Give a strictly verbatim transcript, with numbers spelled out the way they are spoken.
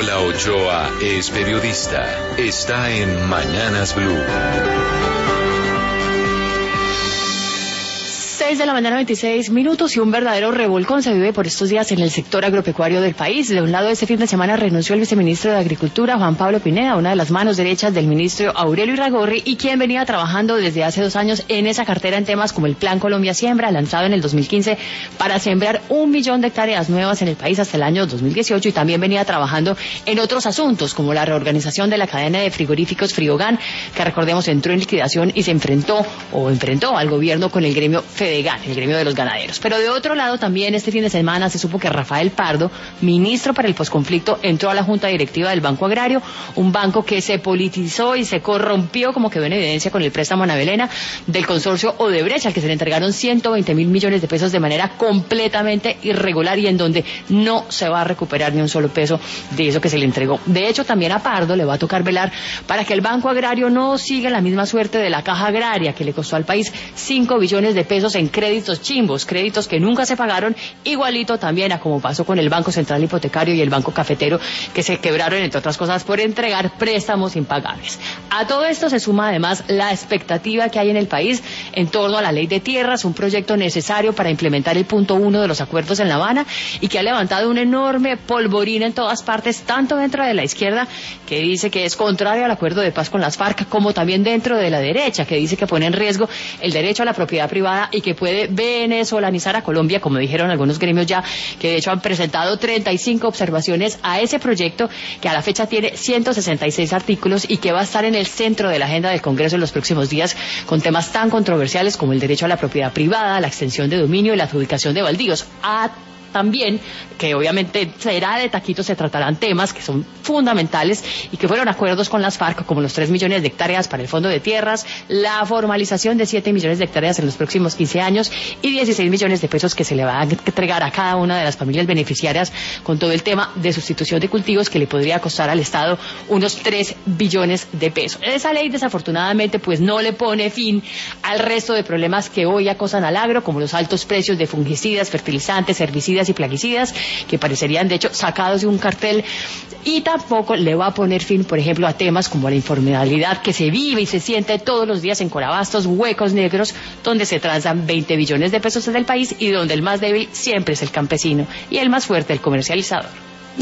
Paola Ochoa es periodista. Está en Mañanas Blue. seis de la mañana, veintiséis minutos, y un verdadero revolcón se vive por estos días en el sector agropecuario del país. De un lado, este fin de semana renunció el viceministro de Agricultura, Juan Pablo Pineda, una de las manos derechas del ministro Aurelio Irragorri, y quien venía trabajando desde hace dos años en esa cartera en temas como el Plan Colombia Siembra, lanzado en el dos mil quince para sembrar un millón de hectáreas nuevas en el país hasta el año dos mil dieciocho, y también venía trabajando en otros asuntos, como la reorganización de la cadena de frigoríficos Friogan, que recordemos entró en liquidación y se enfrentó, o enfrentó al gobierno con el gremio Fedegan, el gremio de los ganaderos. Pero de otro lado, también este fin de semana se supo que Rafael Pardo, ministro para el posconflicto, entró a la junta directiva del Banco Agrario, un banco que se politizó y se corrompió, como quedó en evidencia con el préstamo a Ana Belena del consorcio Odebrecht, al que se le entregaron ciento veinte mil millones de pesos de manera completamente irregular, y en donde no se va a recuperar ni un solo peso de eso que se le entregó. De hecho, también a Pardo le va a tocar velar para que el Banco Agrario no siga la misma suerte de la Caja Agraria, que le costó al país cinco billones de pesos en créditos chimbos, créditos que nunca se pagaron, igualito también a como pasó con el Banco Central Hipotecario y el Banco Cafetero, que se quebraron, entre otras cosas, por entregar préstamos impagables. A todo esto se suma además la expectativa que hay en el país en torno a la ley de tierras, un proyecto necesario para implementar el punto uno de los acuerdos en La Habana, y que ha levantado un enorme polvorín en todas partes, tanto dentro de la izquierda, que dice que es contrario al acuerdo de paz con las FARC, como también dentro de la derecha, que dice que pone en riesgo el derecho a la propiedad privada y que puede venezolanizar a Colombia, como dijeron algunos gremios ya, que de hecho han presentado treinta y cinco observaciones a ese proyecto, que a la fecha tiene ciento sesenta y seis artículos y que va a estar en el centro de la agenda del Congreso en los próximos días, con temas tan controversiales como el derecho a la propiedad privada, la extensión de dominio y la adjudicación de baldíos. A También, que obviamente será de taquito, se tratarán temas que son fundamentales y que fueron acuerdos con las FARC, como los tres millones de hectáreas para el Fondo de Tierras, la formalización de siete millones de hectáreas en los próximos quince años y dieciséis millones de pesos que se le va a entregar a cada una de las familias beneficiarias, con todo el tema de sustitución de cultivos, que le podría costar al Estado unos tres billones de pesos. Esa ley, desafortunadamente, pues no le pone fin al resto de problemas que hoy acosan al agro, como los altos precios de fungicidas, fertilizantes, herbicidas y plaguicidas, que parecerían de hecho sacados de un cartel, y tampoco le va a poner fin, por ejemplo, a temas como la informalidad que se vive y se siente todos los días en Corabastos, huecos negros, donde se transan veinte billones de pesos del país y donde el más débil siempre es el campesino y el más fuerte el comercializador.